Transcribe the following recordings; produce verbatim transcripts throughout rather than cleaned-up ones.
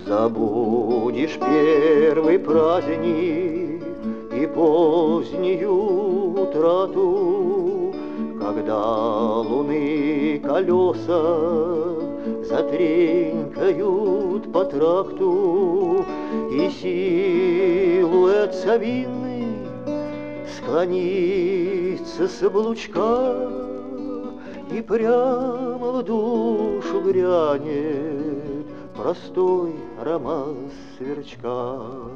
Забудешь первый праздник и позднюю утрату, когда луны колеса затренькают по тракту, и силуэт совиный склонится с облучка, и прямо в душу грянет простой роман сверчка.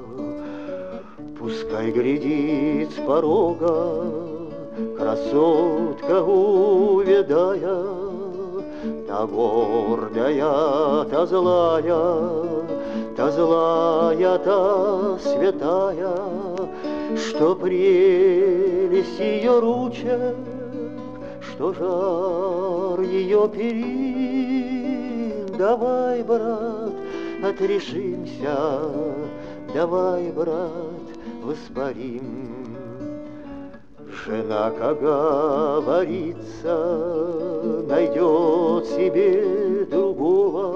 Пускай глядит с порога красотка увядая, та гордая, та злая, та злая, та святая, что прелесть ее ручек, что жар ее перин. Давай, брат, отрешимся, давай, брат, воспарим. Жена, как говорится, найдет себе другого,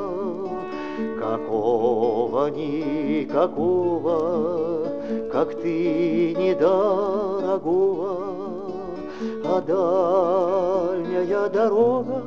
какого никакого, как ты, недорогого. А дальняя дорога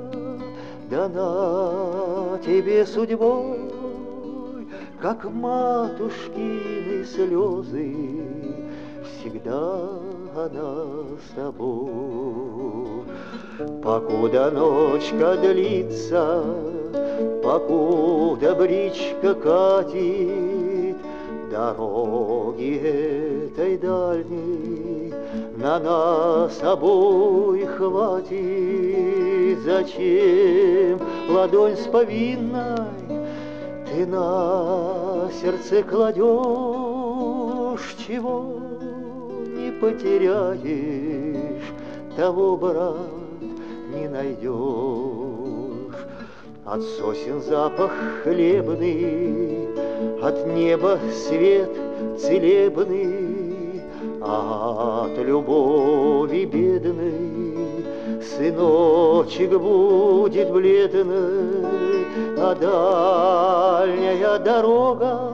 дана тебе судьбой, как матушкины слезы, всегда она с тобой. Покуда ночка длится, покуда бричка катит, дороги этой дальней на нас обоих хватит. Зачем ладонь с повинной ты на сердце кладешь? Чего не потеряешь, того, брат, не найдешь. От сосен запах хлебный, от неба свет целебный, а от любови бедной сыночек будет бледный. А дальняя дорога,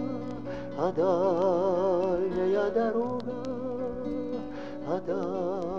а дальняя дорога, а дальняя